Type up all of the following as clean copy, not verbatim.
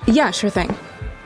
Yeah, sure thing.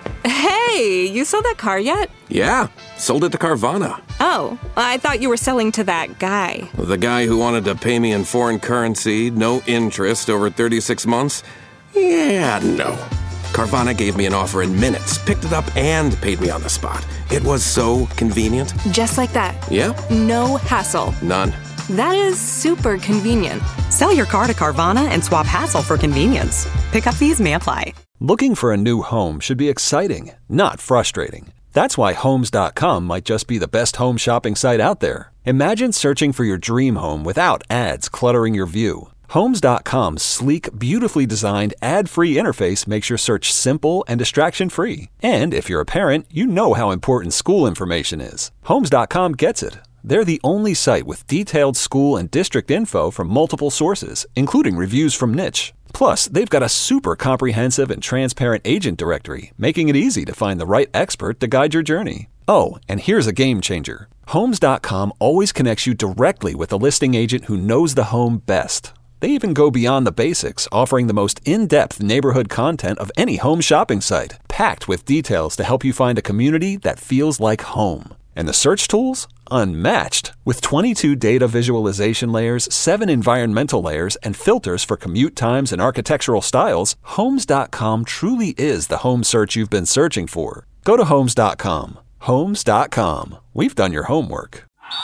Hey, you sold that car yet? Yeah, sold it to Carvana. Oh, I thought you were selling to that guy. The guy who wanted to pay me in foreign currency, no interest, over 36 months? Yeah, no. Carvana gave me an offer in minutes, picked it up, and paid me on the spot. It was so convenient. Just like that. Yep. No hassle. None. That is super convenient. Sell your car to Carvana and swap hassle for convenience. Pickup fees may apply. Looking for a new home should be exciting, not frustrating. That's why Homes.com might just be the best home shopping site out there. Imagine searching for your dream home without ads cluttering your view. Homes.com's sleek, beautifully designed, ad-free interface makes your search simple and distraction-free. And if you're a parent, you know how important school information is. Homes.com gets it. They're the only site with detailed school and district info from multiple sources, including reviews from Niche. Plus, they've got a super comprehensive and transparent agent directory, making it easy to find the right expert to guide your journey. Oh, and here's a game changer. Homes.com always connects you directly with a listing agent who knows the home best. They even go beyond the basics, offering the most in-depth neighborhood content of any home shopping site, packed with details to help you find a community that feels like home. And the search tools? Unmatched. With 22 data visualization layers, 7 environmental layers, and filters for commute times and architectural styles, Homes.com truly is the home search you've been searching for. Go to Homes.com. Homes.com. We've done your homework.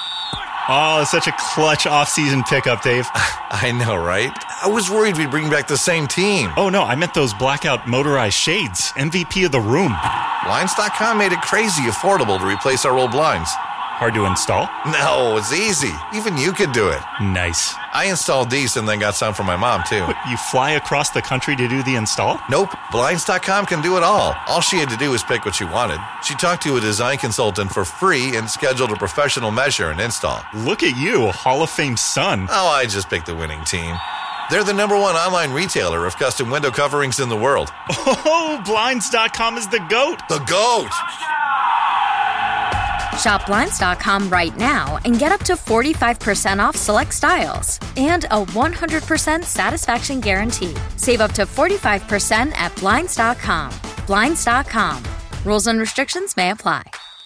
Oh, it's such a clutch off-season pickup, Dave. I know, right? I was worried we'd bring back the same team. Oh, no, I meant those blackout motorized shades. MVP of the room. Blinds.com made it crazy affordable to replace our old blinds. Hard to install? No, it's easy. Even you could do it. Nice. I installed these and then got some for my mom, too. What, you fly across the country to do the install? Nope. Blinds.com can do it all. All she had to do was pick what she wanted. She talked to a design consultant for free and scheduled a professional measure and install. Look at you, a Hall of Fame son. Oh, I just picked the winning team. They're the #1 online retailer of custom window coverings in the world. Oh, Blinds.com is the GOAT. The GOAT! Shop Blinds.com right now and get up to 45% off select styles and a 100% satisfaction guarantee. Save up to 45% at Blinds.com. Blinds.com. Rules and restrictions may apply.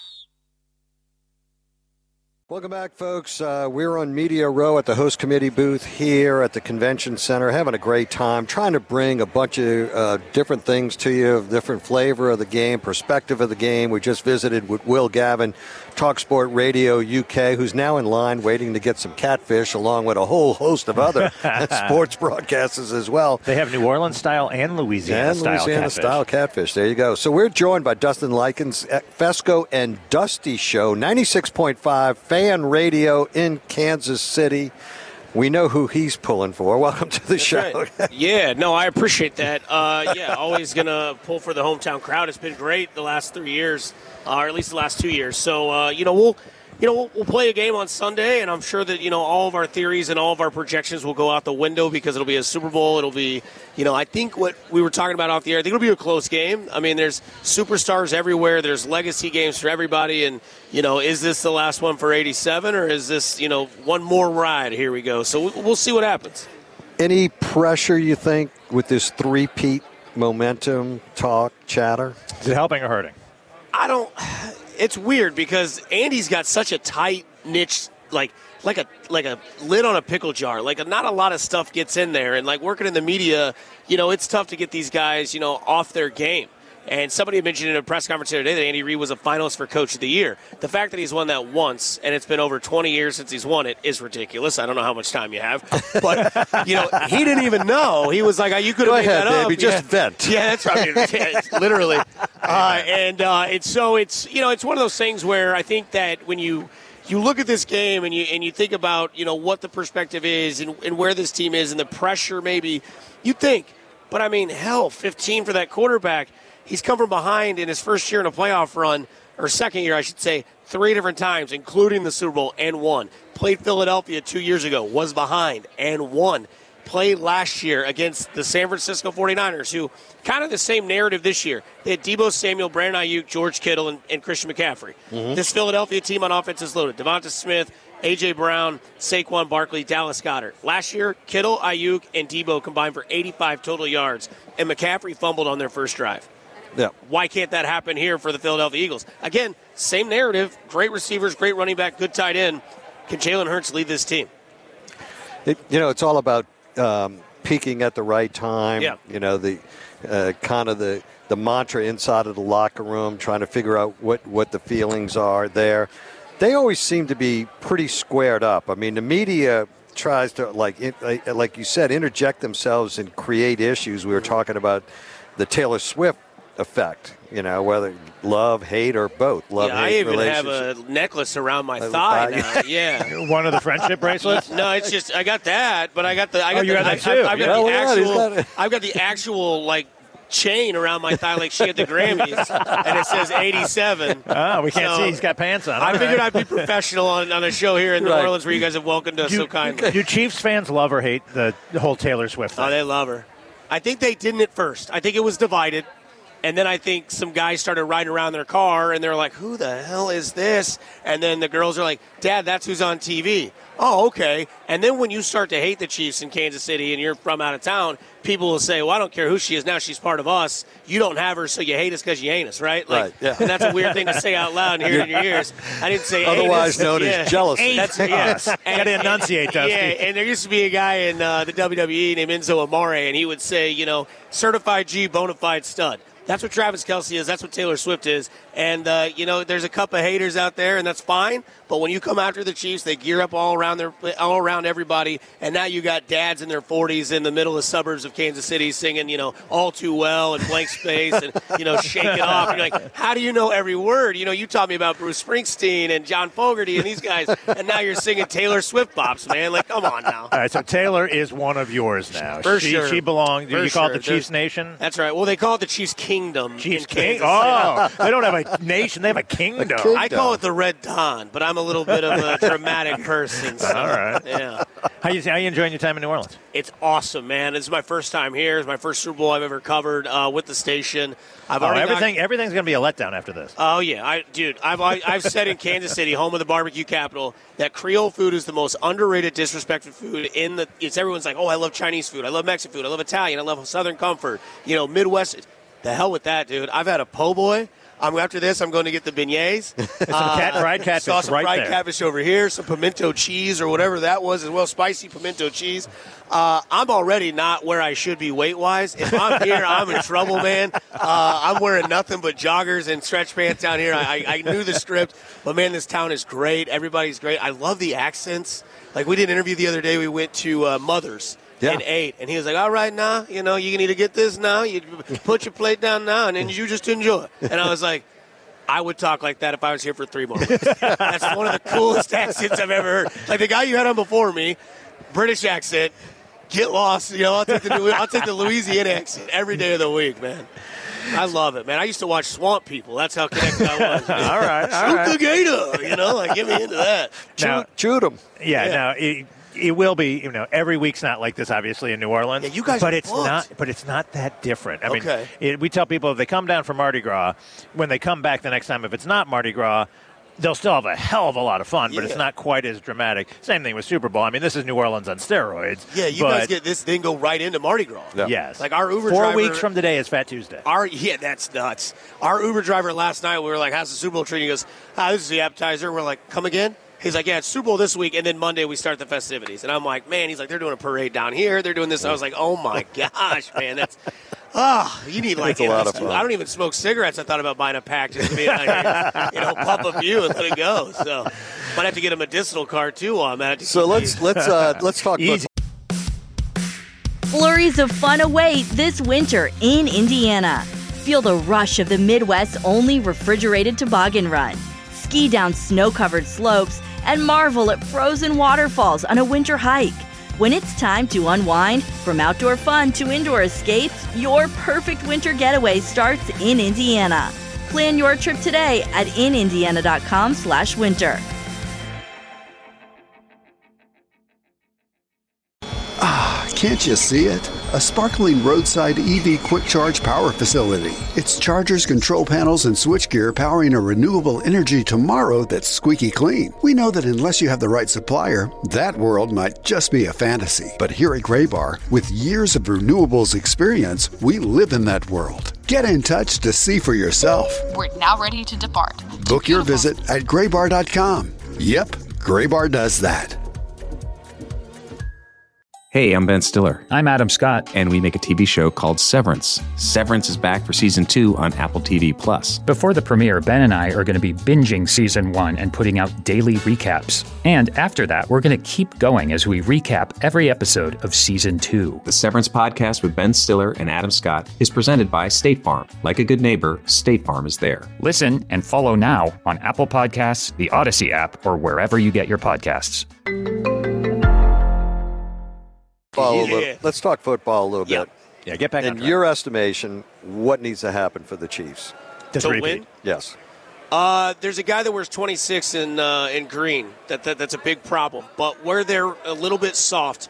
Welcome back, folks. We're on Media Row at the host committee booth here at the Convention Center, having a great time, trying to bring a bunch of different things to you, different flavor of the game, perspective of the game. We just visited with Will Gavin, TalkSport Radio UK, who's now in line waiting to get some catfish, along with a whole host of other sports broadcasters as well. They have New Orleans-style and Louisiana-style catfish. There you go. So we're joined by Dustin Likens at Fesco and Dusty Show, 96.5 Fan Radio in Kansas City. We know who he's pulling for. Welcome to the show. Right. Yeah, no, I appreciate that. Always going to pull for the hometown crowd. It's been great the last 3 years, or at least the last 2 years. So, we'll play a game on Sunday, and I'm sure that, all of our theories and all of our projections will go out the window because it'll be a Super Bowl. It'll be, I think what we were talking about off the air, I think it'll be a close game. I mean, there's superstars everywhere. There's legacy games for everybody. And, is this the last one for 87 or is this, one more ride? Here we go. So we'll see what happens. Any pressure, you think, with this three-peat momentum, talk, chatter? Is it helping or hurting? It's weird because Andy's got such a tight niche, like a lid on a pickle jar. Like not a lot of stuff gets in there, and like working in the media, it's tough to get these guys, off their game. And somebody mentioned in a press conference the other day that Andy Reid was a finalist for Coach of the Year. The fact that he's won that once, and it's been over 20 years since he's won it, is ridiculous. I don't know how much time you have. But, he didn't even know. He was like, you could have made that up. Baby, just vent. Yeah, that's right. Literally. And so it's, it's one of those things where I think that when you look at this game and you think about, what the perspective is and where this team is and the pressure maybe, you think. But, 15 for that quarterback. He's come from behind in his first year in a playoff run, or second year, I should say, 3 different times, including the Super Bowl, and won. Played Philadelphia 2 years ago, was behind, and won. Played last year against the San Francisco 49ers, who kind of the same narrative this year. They had Deebo Samuel, Brandon Ayuk, George Kittle, and Christian McCaffrey. Mm-hmm. This Philadelphia team on offense is loaded. Devonta Smith, A.J. Brown, Saquon Barkley, Dallas Goedert. Last year, Kittle, Ayuk, and Debo combined for 85 total yards, and McCaffrey fumbled on their first drive. Yeah. Why can't that happen here for the Philadelphia Eagles? Again, same narrative, great receivers, great running back, good tight end. Can Jalen Hurts lead this team? It's all about peaking at the right time. Yeah. The kind of the mantra inside of the locker room, trying to figure out what the feelings are there. They always seem to be pretty squared up. I mean, the media tries to, like you said, interject themselves and create issues. We were talking about the Taylor Swift effect, whether love, hate, or both. Love, I hate, even have a necklace around my thigh now. Yeah. One of the friendship bracelets? No, it's just I got that, but I got the you got that too. I've got the actual like chain around my thigh like she had the Grammys, and it says 87. Oh, we can't see. He's got pants on. I figured I'd be professional on a show here in New Orleans where you guys have welcomed us so kindly. Do Chiefs fans love or hate the whole Taylor Swift thing? Oh, they love her. I think they didn't at first. I think it was divided. And then I think some guys started riding around their car, and they're like, who the hell is this? And then the girls are like, Dad, that's who's on TV. Oh, okay. And then when you start to hate the Chiefs in Kansas City and you're from out of town, people will say, well, I don't care who she is. Now she's part of us. You don't have her, so you hate us because you ain't us, right? Right, yeah. And that's a weird thing to say out loud and hear it in your ears. I didn't say otherwise known as jealousy. Yes. Got to enunciate, Dusty. Yeah, and there used to be a guy in the WWE named Enzo Amore, and he would say, certified G, bona fide stud. That's what Travis Kelce is. That's what Taylor Swift is. And, there's a couple of haters out there, and that's fine. But when you come after the Chiefs, they gear up all around everybody. And now you got dads in their 40s in the middle of the suburbs of Kansas City singing, All Too Well and Blank Space and, Shake It Off. And you're like, how do you know every word? You taught me about Bruce Springsteen and John Fogerty and these guys. And now you're singing Taylor Swift bops, man. Like, come on now. All right, so Taylor is one of yours now. For sure. She belongs. You call it the Chiefs Nation? That's right. Well, they call it the Chiefs Kingdom. Chiefs Kingdom. Oh, they don't have a nation. They have a kingdom. I call it the Red Dawn, but I'm a little bit of a dramatic person. So, all right. Yeah. How you enjoying your time in New Orleans? It's awesome, man. This is my first time here. It's my first Super Bowl I've ever covered with the station. Everything's going to be a letdown after this. Oh yeah, I've said in Kansas City, home of the barbecue capital, that Creole food is the most underrated, disrespected food everyone's like, oh, I love Chinese food, I love Mexican food, I love Italian, I love Southern comfort, Midwest. The hell with that, dude. I've had a po' boy. After this, I'm going to get the beignets. Fried catfish saw some right fried there. Catfish over here, some pimento cheese or whatever that was as well, spicy pimento cheese. I'm already not where I should be weight-wise. If I'm here, I'm in trouble, man. I'm wearing nothing but joggers and stretch pants down here. I knew the script, but, man, this town is great. Everybody's great. I love the accents. Like, we did an interview the other day. We went to Mother's. Yeah. And ate. And he was like, all right, now, you need to get this now. You put your plate down now, and then you just enjoy it. And I was like, I would talk like that if I was here for 3 more months. That's one of the coolest accents I've ever heard. Like the guy you had on before me, British accent, get lost. I'll take the Louisiana accent every day of the week, man. I love it, man. I used to watch Swamp People. That's how connected I was. All right. Shoot the gator, like get me into that. Shoot him. Yeah. Now, it will be, every week's not like this, obviously, in New Orleans. Yeah, you guys but are it's booked. not. But it's not that different. I Okay. mean, we tell people if they come down for Mardi Gras, when they come back the next time, if it's not Mardi Gras, they'll still have a hell of a lot of fun, but it's not quite as dramatic. Same thing with Super Bowl. I mean, this is New Orleans on steroids. Yeah, you guys get this, then go right into Mardi Gras. Yeah. Yes. Like our Uber 4 driver. weeks from today is Fat Tuesday. That's nuts. Our Uber driver last night, we were like, how's the Super Bowl treat? He goes, this is the appetizer. We're like, come again? He's like, yeah, it's Super Bowl this week, and then Monday we start the festivities. And I'm like, man, he's like, they're doing a parade down here. They're doing this. I was like, oh, my gosh, man. That's you need like, a lot of fun. I don't even smoke cigarettes. I thought about buying a pack just to be like, pump a few and let it go. So might have to get a medicinal card, too, on that. So let's talk about Flurries of fun await this winter in Indiana. Feel the rush of the Midwest's only refrigerated toboggan run. Ski down snow-covered slopes and marvel at frozen waterfalls on a winter hike. When it's time to unwind, from outdoor fun to indoor escapes, your perfect winter getaway starts in Indiana. Plan your trip today at inindiana.com/winter. Can't you see it? a sparkling roadside EV quick charge power facility. It's chargers, control panels, and switchgear powering a renewable energy tomorrow that's squeaky clean. We know that unless you have the right supplier, that world might just be a fantasy. But here at Graybar, with years of renewables experience, we live in that world. Get in touch to see for yourself. We're now ready to depart. Book your visit at graybar.com. Yep, Graybar does that. Hey, I'm Ben Stiller. I'm Adam Scott. And we make a TV show called Severance. Severance is back for Season 2 on Apple TV+. Before the premiere, Ben and I are going to be binging Season 1 and putting out daily recaps. And after that, we're going to keep going as we recap every episode of Season 2. The Severance podcast with Ben Stiller and Adam Scott is presented by State Farm. Like a good neighbor, State Farm is there. Listen and follow now on Apple Podcasts, the Odyssey app, or wherever you get your podcasts. Let's talk football a little bit. Yeah, get back in on track. your estimation, what needs to happen for the Chiefs? To win? Yes. There's a guy that wears 26 in green. That's a big problem. But where they're a little bit soft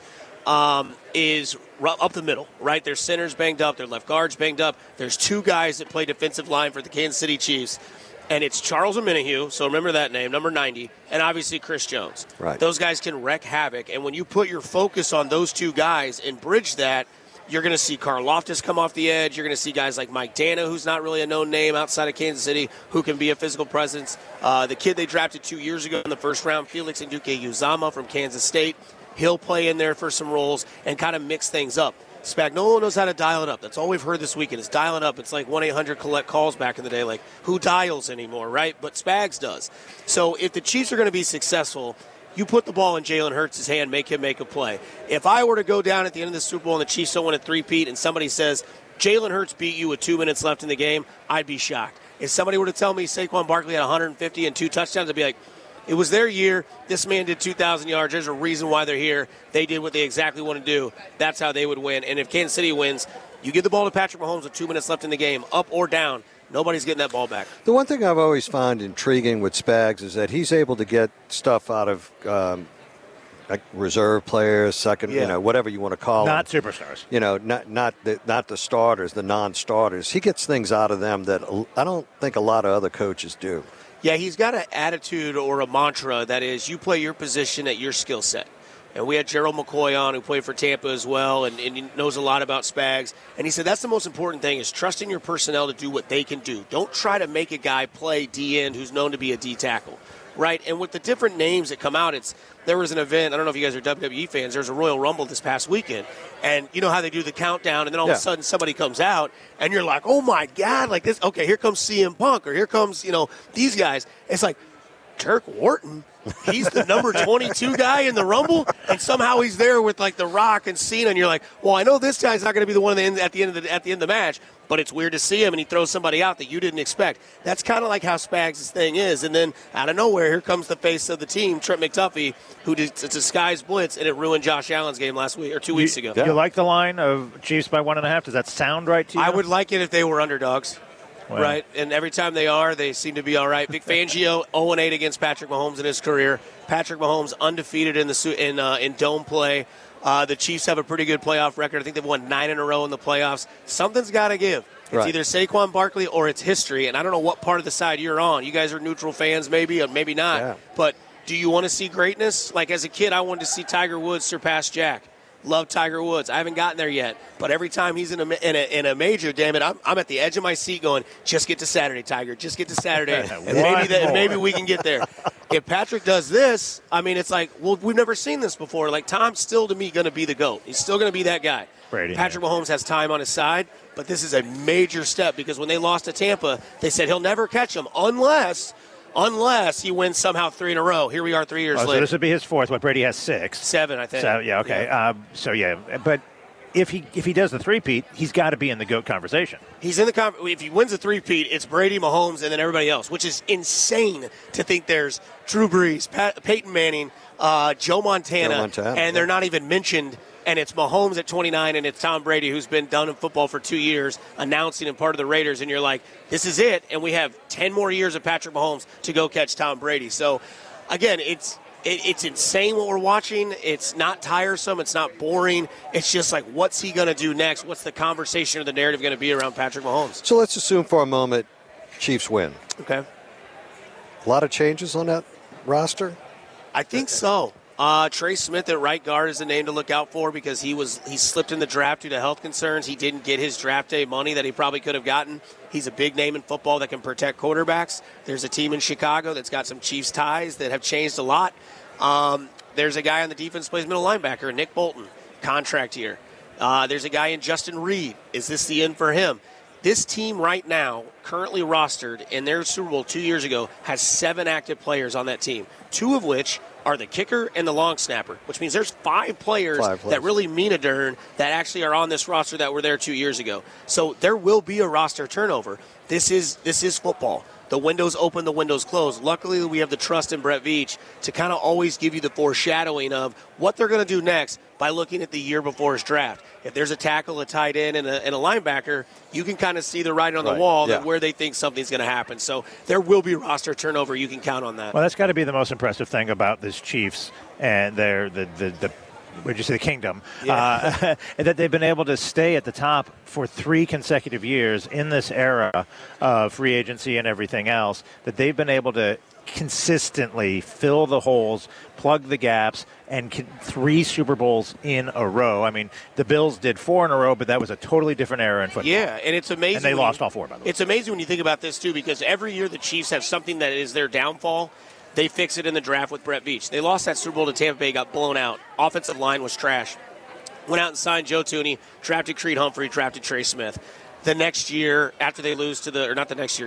is up the middle, right? Their center's banged up. Their left guard's banged up. There's two guys that play defensive line for the Kansas City Chiefs. And it's Charles Omenihu, so remember that name, number 90, and obviously Chris Jones. Right. Those guys can wreak havoc. And when you put your focus on those two guys and bridge that, you're going to see Carl Loftus come off the edge. You're going to see guys like Mike Dana, who's not really a known name outside of Kansas City, who can be a physical presence. The kid they drafted 2 years ago in the first round, Felix Nduke-Uzama from Kansas State, he'll play in there for some roles and kind of mix things up. Spagnuolo knows how to dial it up. That's all we've heard this weekend is dial it up. It's like 1-800 collect calls back in the day. Like, who dials anymore, right? But Spags does. So if the Chiefs are going to be successful, you put the ball in Jalen Hurts' hand, make him make a play. If I were to go down at the end of the Super Bowl and the Chiefs don't win a three-peat and somebody says, Jalen Hurts beat you with 2 minutes left in the game, I'd be shocked. If somebody were to tell me Saquon Barkley had 150 and 2 touchdowns, I'd be like, it was their year. This man did 2,000 yards. There's a reason why they're here. They did what they exactly want to do. That's how they would win. And if Kansas City wins, you give the ball to Patrick Mahomes with 2 minutes left in the game, up or down, nobody's getting that ball back. The one thing I've always found intriguing with Spags is that he's able to get stuff out of like reserve players, second, whatever you want to call them. Not superstars. Not the starters, the non-starters. He gets things out of them that I don't think a lot of other coaches do. Yeah, he's got an attitude or a mantra that is you play your position at your skill set. And we had Gerald McCoy on who played for Tampa as well and he knows a lot about Spags. And he said that's the most important thing is trusting your personnel to do what they can do. Don't try to make a guy play D-end who's known to be a D-tackle, right? And with the different names that come out, there was an event, I don't know if you guys are WWE fans, there was a Royal Rumble this past weekend. And you know how they do the countdown and then all of a sudden somebody comes out and you're like, oh my God, like this, okay, here comes CM Punk or here comes, these guys. It's like, Turk Wharton, he's the number 22 guy in the Rumble, and somehow he's there with like The Rock and Cena, and you're like, well, I know this guy's not going to be the one at the end of the match, but it's weird to see him, and he throws somebody out that you didn't expect. That's kind of like how Spags' thing is, and then out of nowhere, here comes the face of the team, Trent McDuffie, who did a disguised blitz, and it ruined Josh Allen's game last week or 2 weeks ago. You like the line of Chiefs by 1.5? Does that sound right to you? I would like it if they were underdogs. Wow. Right, and every time they seem to be all right. Vic Fangio 0-8 against Patrick Mahomes in his career. Patrick Mahomes undefeated in dome play. The Chiefs have a pretty good playoff record. I think they've won 9 in a row in the playoffs. Something's got to give. It's either Saquon Barkley or it's history, and I don't know what part of the side you're on. You guys are neutral fans, maybe, or maybe not. Yeah. But do you want to see greatness? Like as a kid, I wanted to see Tiger Woods surpass Jack. Love Tiger Woods. I haven't gotten there yet, but every time he's in a major, damn it, I'm at the edge of my seat going, just get to Saturday, Tiger. Just get to Saturday, and maybe we can get there. If Patrick does this, I mean, it's like, well, we've never seen this before. Like Tom's still to me going to be the GOAT. He's still going to be that guy. Brady, Patrick Mahomes has time on his side, but this is a major step because when they lost to Tampa, they said he'll never catch him unless he wins somehow 3 in a row. Here we are 3 years later. So this would be his 4th. What, Brady has 6? 7, I think. So, yeah, okay. Yeah. But if he does the three-peat, he's got to be in the GOAT conversation. He's in the if he wins the three-peat, it's Brady, Mahomes, and then everybody else, which is insane to think there's Drew Brees, Peyton Manning, Joe Montana, and they're not even mentioned. And it's Mahomes at 29, and it's Tom Brady, who's been done in football for 2 years, announcing and part of the Raiders. And you're like, this is it. And we have 10 more years of Patrick Mahomes to go catch Tom Brady. So, again, it's insane what we're watching. It's not tiresome. It's not boring. It's just like, what's he going to do next? What's the conversation or the narrative going to be around Patrick Mahomes? So let's assume for a moment Chiefs win. Okay. A lot of changes on that roster? I think so. Trey Smith at right guard is a name to look out for because he slipped in the draft due to health concerns. He didn't get his draft day money that he probably could have gotten. He's a big name in football that can protect quarterbacks. There's a team in Chicago that's got some Chiefs ties that have changed a lot. There's a guy on the defense plays middle linebacker, Nick Bolton, contract year. There's a guy in Justin Reed. Is this the end for him? This team right now, currently rostered in their Super Bowl 2 years ago, has 7 active players on that team, 2 of which are the kicker and the long snapper, which means there's 5 players that really mean a darn that actually are on this roster that were there 2 years ago. So there will be a roster turnover. This is football. The window's open, the window's closed. Luckily, we have the trust in Brett Veach to kind of always give you the foreshadowing of what they're going to do next by looking at the year before his draft. If there's a tackle, a tight end, and a linebacker, you can kind of see the writing on the wall that where they think something's going to happen. So there will be roster turnover. You can count on that. Well, that's got to be the most impressive thing about this Chiefs and the would you say the kingdom, that they've been able to stay at the top for 3 consecutive years in this era of free agency and everything else, that they've been able to consistently fill the holes, plug the gaps, and 3 Super Bowls in a row. I mean, the Bills did 4 in a row, but that was a totally different era in football. Yeah, and it's amazing. And they lost all 4, by the way. It's amazing when you think about this, too, because every year the Chiefs have something that is their downfall. They fix it in the draft with Brett Veach. They lost that Super Bowl to Tampa Bay, got blown out. Offensive line was trash. Went out and signed Joe Thuney, drafted Creed Humphrey, drafted Trey Smith. The next year, after they lose to the next year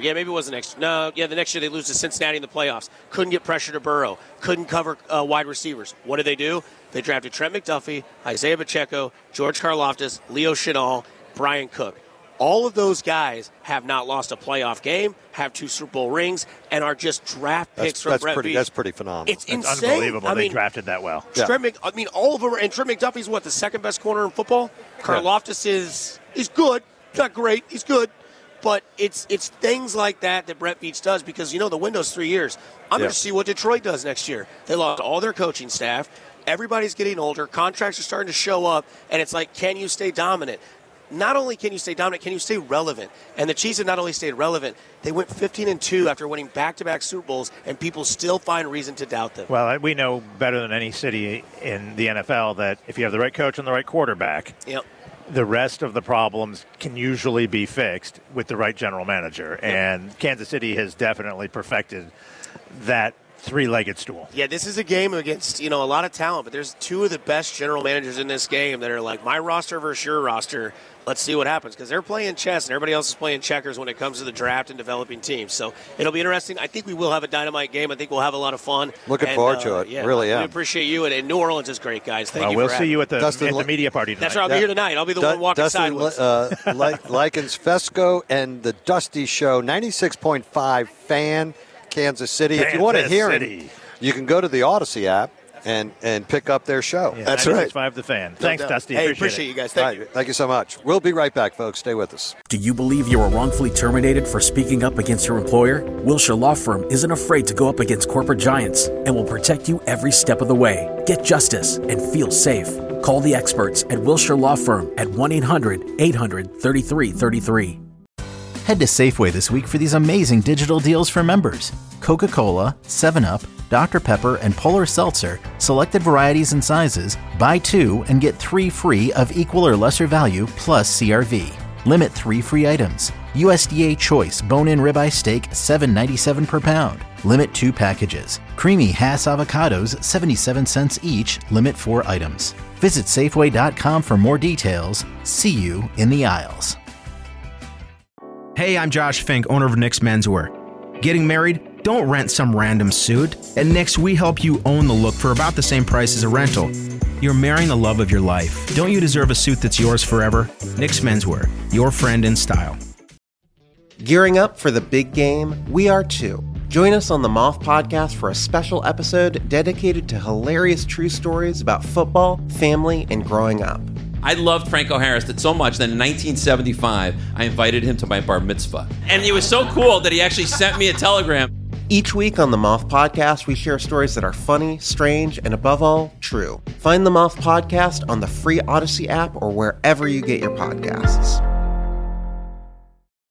they lose to Cincinnati in the playoffs. Couldn't get pressure to Burrow. Couldn't cover wide receivers. What did they do? They drafted Trent McDuffie, Isaiah Pacheco, George Karlaftis, Leo Chenal, Brian Cook. All of those guys have not lost a playoff game, have 2 Super Bowl rings, and are just draft picks from Brett Veach. That's pretty phenomenal. It's insane. Unbelievable. They drafted that well. Yeah. All of them. And Trent McDuffie's the second best corner in football. Karlaftis is good. Not great. He's good. But it's things like that Brett Veach does because, the window's 3 years. I'm going to see what Detroit does next year. They lost all their coaching staff. Everybody's getting older. Contracts are starting to show up. And it's like, can you stay dominant? Not only can you stay dominant, can you stay relevant? And the Chiefs have not only stayed relevant, they went 15-2 after winning back-to-back Super Bowls, and people still find reason to doubt them. Well, we know better than any city in the NFL that if you have the right coach and the right quarterback, the rest of the problems can usually be fixed with the right general manager. And Kansas City has definitely perfected that 3-legged stool. Yeah, this is a game against, a lot of talent, but there's 2 of the best general managers in this game that are like, my roster versus your roster. Let's see what happens, because they're playing chess and everybody else is playing checkers when it comes to the draft and developing teams. So it'll be interesting. I think we will have a dynamite game. I think we'll have a lot of fun. Looking forward to it. Yeah, really, We appreciate you, and New Orleans is great, guys. Thank you. We'll see you at the media party tonight. That's right. I'll be here tonight. I'll be the one walking sideways. Likens Fesco and the Dusty Show, 96.5 Fan, Kansas City. If you want to hear it, you can go to the Odyssey app and pick up their show. Yeah, that's right. 96.5 The Fan. Thanks, Dusty. Hey, appreciate you guys. Thank you. Thank you so much. We'll be right back, folks. Stay with us. Do you believe you were wrongfully terminated for speaking up against your employer? Wilshire Law Firm isn't afraid to go up against corporate giants and will protect you every step of the way. Get justice and feel safe. Call the experts at Wilshire Law Firm at 1-800-800-3333. Head to Safeway this week for these amazing digital deals for members. Coca-Cola, 7-Up, Dr. Pepper, and Polar Seltzer, selected varieties and sizes, buy 2 and get 3 free of equal or lesser value plus CRV. Limit 3 free items. USDA Choice Bone-In Ribeye Steak, $7.97 per pound. Limit 2 packages. Creamy Hass Avocados, 77 cents each. Limit 4 items. Visit Safeway.com for more details. See you in the aisles. Hey, I'm Josh Fink, owner of Nick's Menswear. Getting married? Don't rent some random suit. At Nick's, we help you own the look for about the same price as a rental. You're marrying the love of your life. Don't you deserve a suit that's yours forever? Nick's Menswear, your friend in style. Gearing up for the big game? We are too. Join us on the Moth Podcast for a special episode dedicated to hilarious true stories about football, family, and growing up. I loved Franco Harris so much that in 1975, I invited him to my bar mitzvah. And it was so cool that he actually sent me a telegram. Each week on the Moth Podcast, we share stories that are funny, strange, and above all, true. Find the Moth Podcast on the free Odyssey app or wherever you get your podcasts.